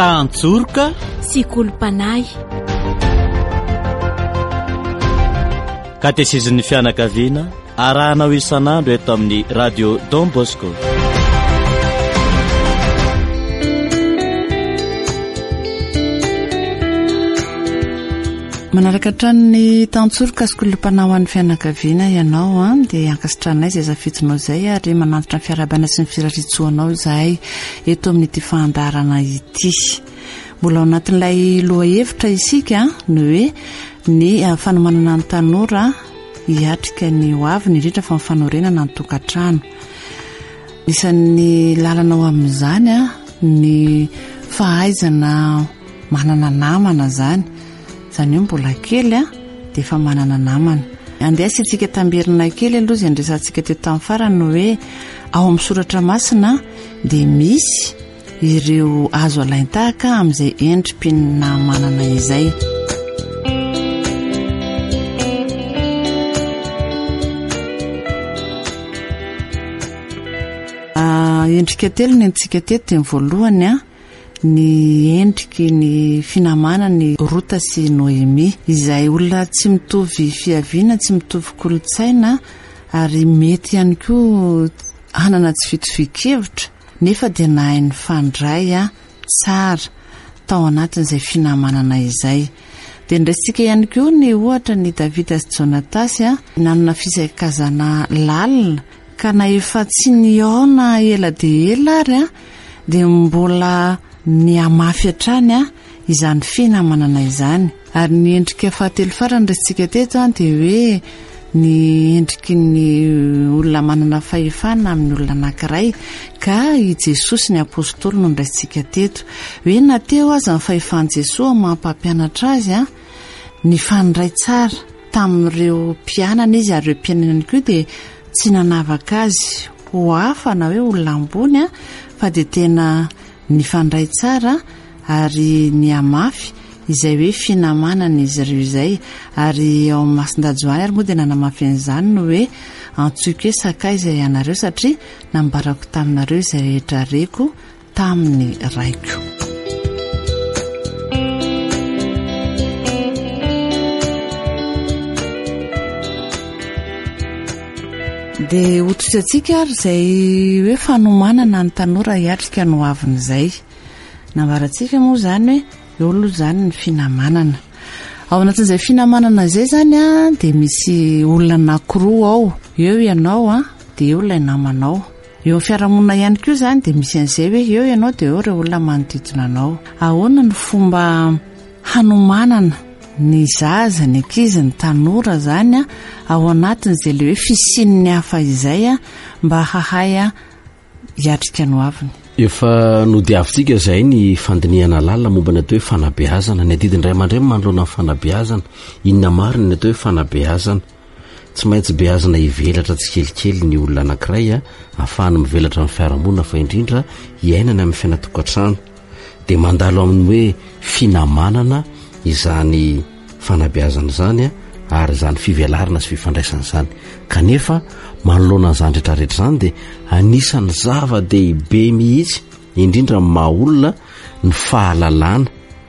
tantsorika sy kolompanay. katesezin'ny fianakaviana arahanao isan'andro eto amin'ny radio Don Bosco. manaraka trany tantsorika sy kolompanao an'ny fianakaviana ianao dia ankasitranay izay zafitinao izay ary manantitra ny fiarabana sy ny firaritsoanao izahay eto amin'ity fandarana ity. Mbola ao anatin'ilay loha hevitra isika ny hoe ny fanomanana ny tanora hiatrika ny hoavy ny indrindra fa mifanorenana ny tokantrano. Isan'ny lalana ao amin'izany ny fahaizana manana namana zany. Zany hoe mbola kely dia efa manana namana. Andehasintsika tamberina kely aloha izay andresantsika teto amin'ny farany hoe ao amin'ny soratra masina dia misy ireo azo alaintahaka amin'izay endrim-pihinana manana izay. Endrika telo ny entsika teto dia ny voalohany ny endriky ny finamana ny Rota sy Noemi, izay olona tsy mitovy fiaviana, tsy mitovy kolotsaina ary mety ihany koa hanana tsy fitovi-kevitra nefa dia nahay ny fandray tsara tao anatin'izay finamanana izay. Dia ndraisika ihany koa ny ohatra ny Davida sy Jonatasy nanana fisakazana lalina ka na efa tsy niaona ela dia ela ary dia mbola ny amafy hatrany izany finamanana izany. Ary ny endrika fahatelo farany ndraisika teto dia hoe ny endriky ny olona manana fahefana amin'ny olona anankiray ka i Jesosy ny apôstôly no ndraisika teto hoe nateo aza ny fahefan'i Jesosy mampampianatra azy ny fandray tsara tamin'ireo mpianana izy ary ireo mpianana koa dia tsy nanavaka azy ho hafa na hoe olona ambony fa dia tena ny fandray tsara ary ny amafy izay hoe finamanana izy ireo izay. Ary ao amin'ny masin-dajoany ary moa dia nanamafy an'izany no hoe antsoiko hoe sakaiza ianareo satria nambarako taminareo izay rehetra reko tamin'ny raiko. Dia otosantsika ary izay hoe fanomanana ny tanora hiatrika no aviny izay. Nambarantsika moa izany hoe eo aloha izany ny finamanana. Ao anatin'izay finamanana izay zany dia misy olona anankiroa ao. Eo ianao dia eo ilay namanao. Eo amin'ny fiarahamonina ihany koa izany dia misy an'izay hoe eo ianao dia eo ireo olona manodidina anao. Ahoana ny fomba hanomanana ny zaza, ny ankizy, ny tanora zany ao anatin'izay le hoe fisian'ny hafa izay mba hahay hiatrika no aviny. Efa nodiavintsika izay ny fandiniana lalina momba ny atao hoe fanabeazana. Ny adidiny ray aman-dreny manoloana ny fanabeazana. Inona marina ny atao hoe fanabeazana? Tsy maintsy beazana hivelatra tsy kelikely ny olona anankiray ahafahana mivelatra amin'ny fiarahamonina fa indrindra hiainana amin'ny fiainatokantrano. Dia mandalo amin'ny hoe finamanana izany fanabeazana izany ary izany fivelarana sy fifandraisana izany. Kanefa manoloana an'izany rehetrarehetra izany dia anisan'ny zava-dehibe mihitsy indrindra maha olona ny fahalalana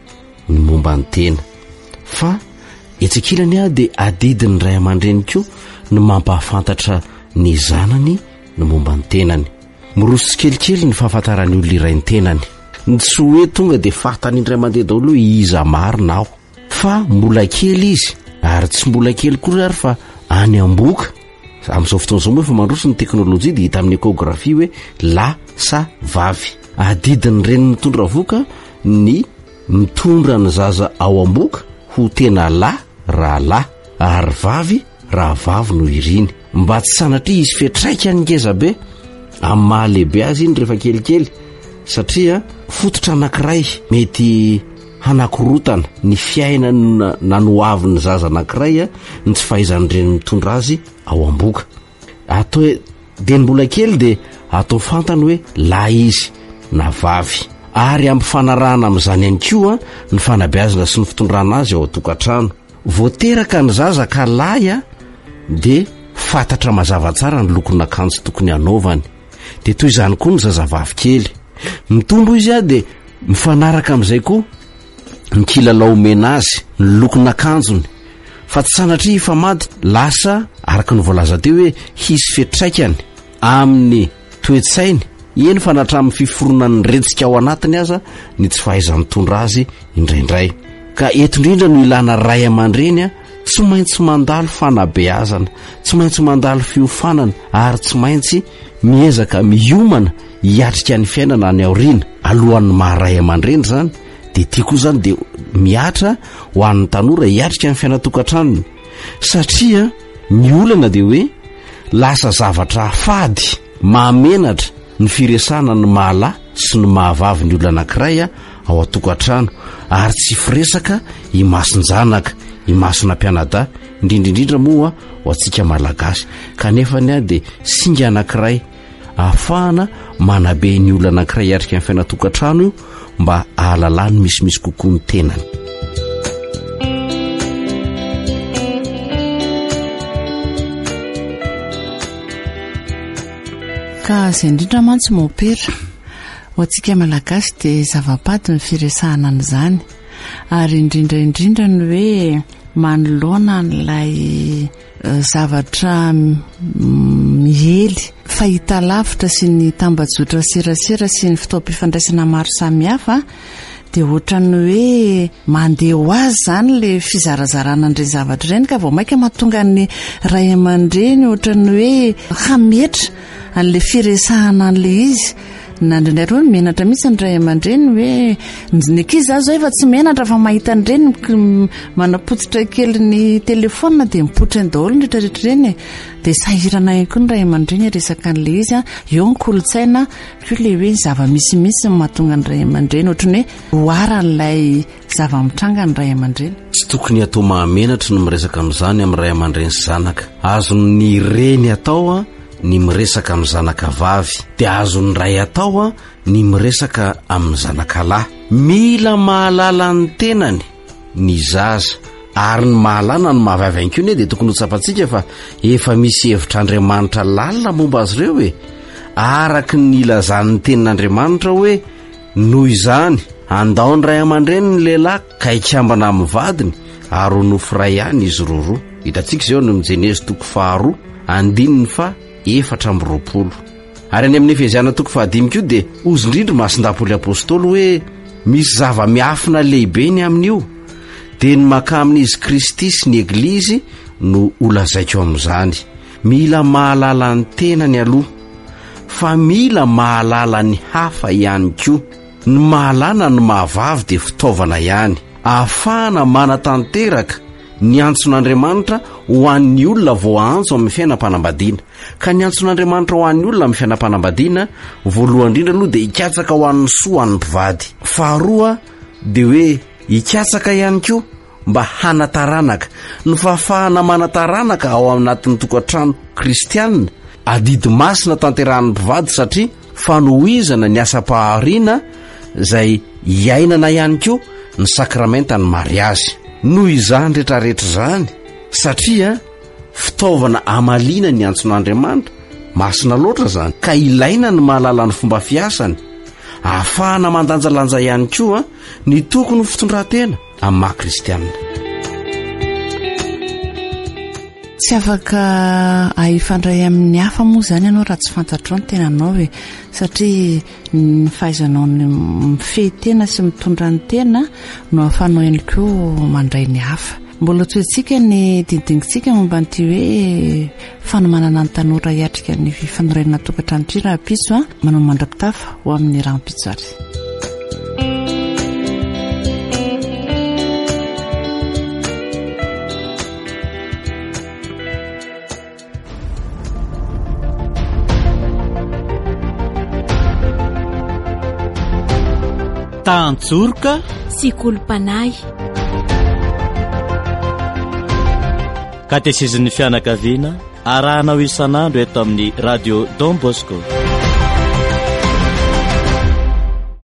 ny momba ny tena. Fa etsikilany dia adidiny ray aman-dreny koa ny mampahafantatra ny zanany ny momba ny tenany. Miroso tsy kelikely ny fahafantarany olona iray ny tenany. Tsy hoe tonga dia fantany indray mandeha daholo iza marina aho, fa mbola kely izy ary tsy mbola kely koa ary fa any am-boka. Amin'izao fotoan'izao moa efa mandroso ny teknôlôjia dia hita amin'ny ekografia hoe lahy sa vavy. Adidiny reny mitondra voka ny mitondra ny zaza ao am-boka ho tena lahy raha lahy ary vavy raha vavy no iriny, mba tsy sanatria izy fetraika ny ngezabe amin'ny mahalehibe azy iny rehefa kelikely. Satria fototra anankiray mety hanakorotana ny fiainana nanoavin'ny zaza anankiray ny tsy fahaizan'ireny mitondra azy ao am-boka. Atao dia ny mbola kely dia atao fantany hoe lahy izy na vavy. Ary ampifanarahana amin'izany ihany koa ny fanabeazana sy ny fitondrana azy ao an-tokantrano. Voateraka ny zaza ka lahy dia fantatra mazava tsara ny lokon'akanjo tokony anaovany. Dia toy izany koa ny zazavavy kely. Mitombo izy dia mifanaraka amin'izay koa ny kilalao mena azy ny lokon'akanjony fa tsy sanatria fa mady lasa araka ny voalaza teo hoe hisy fetraikany amin'ny toetsainy eny fa natramin'ny fiforonan'ny retsika ao anatiny aza ny tsy fahaizan'ny azy indraindray ka eto indrindra no ilana ray aman-dreny tsy maintsy mandalo fanabeazana tsy maintsy mandalo fiofanana ary tsy maintsy miezaka miomana hiatrika ny fiainana ny aoriana alohan'ny maharay aman-dreny zany dia tia koa zany dia miatra ho an'ny tanora hiatrika ny fiainatokantranony satria ny olana dia hoe lasa zavatra fady mahamenatra ny firesana ny mahalahy sy ny mahavavy ny olona anankiray ao atokantrano ary tsy firesaka himason-janaka himasona mpianada indrindraindrindra moa ho antsika malagasy kanefa ny a dia singa anankiray ahafahana manabe ny olona anankiray hiatrika ny fiainatokantrano io mba ahalalà ny misimisy kokoa ny tenany ka izay indrindra mantsy maopera ho antsika malagasy dia zava-pady ny firesahana an'izany ary indrindraindrindra ny hoe manoloana n'ilay zavatra miely fahita lavitra sy ny tambajotra serasera sy ny fitaom-pifandraisana maro samihafa dia ohatrany hoe mandeha ho azy zany le fizarazarana an'ireny zavatra ireny ka vao maika mahatonga ny ray aman-dreny ohatrany hoe hametra an'le firesahana an'le izy na ndraindray hoe menatra mihitsy ny ray aman-dreny hoe ny ankizy azo efa tsy menatra fa mahita an'ireny manapotsitra kely ny telefona dia mipoitra ny daholo ny rehetrarehetra ireny dia sahirana ihany koa ny ray aman-dreny resaka an'le izy eo ny kolotsaina koa le hoe zava-misimisy mahatonga ny ray aman-dreny ohatrany hoe hoara n'ilay zava-mitranga ny ray aman-dreny tsy tokony atao mahamenatra no miresaka amin'izany amin'ny ray aman-dreny sy zanaka azony reny atao ny miresaka amin'ny zanaka vavy dia azony ray atao ny miresaka amin'ny zanaka lahy mila mahalala ny tenany ny zaza ary ny mahalana ny mahavavy ihany koa ne dia tokony ho tsapantsika fa efa misy hevitr'Andriamanitra lalina momba azy ireo hoe araky ny ilazan'ny tenin'Andriamanitra hoe noho izany andao ny ray aman-dreny ny lehilahy ka ikambana amin'ny vadiny ary ho nofo ray ihany izy roa hitantsika izao no Jenesy 2:9 ary any amin'ny Efeziana 5:5 koa dia ozindrindry masindapoli apôstôly hoe misy zava-miafina lehibe ny amin'io dia ny maka amin'izy Kristy sy ny Eglizy no olazaiko amin'izany mila mahalala ny tenany aloha fa mila mahalala ny hafa ihany koa ny mahalana ny mahavavy dia fitaovana ihany ahafahana manatanteraka ny antson'Andriamanitra ho an'ny olona vao antso amin'ny fiainam-panambadiana ka ny antson'Andriamanitra ho an'ny olona amin'ny fiainam-panambadiana voalohany indrindra aloha dia hikatsaka ho an'ny soa an'ny mpivady faharoa dia hoe hikatsaka ihany koa mba hanataranaka ny fahafahana manataranaka ao anatin'ny tokantrano kristianina adidy masina tanterahan'ny mpivady satria fanohizana ny asa-pahariana izay iainana ihany koa ny sakramenta ny mariazy noho izany rehetrarehetra zany satria fitaovana amaliana ny antson'Andriamanitra masina loatra zany ka ilaina ny mahalala ny fomba fiasany ahafahana mandanjalanja ihany koa ny tokony ho fitondran-tena amin'ny maha-kristianina tsy afaka ahifandray amin'ny hafa moa zany ianao raha tsy fantatrao ny tenanao hoe satria ny fahaizanao ny mifehy-tena sy mitondra ny tena no ahafanao ihany koa mandray ny hafa mbola toetsika ny didinitsika momba nyity hoe fanomanana ny tanora hiatrika ny fanorenana tokantrano ity raha pitso manao mandrapitafa ho amin'ny rahampitso ary tantsorika sy kolompanay katehisin'ny fianakaviana arahanao isan'andro eto amin'ny radio Don Bosco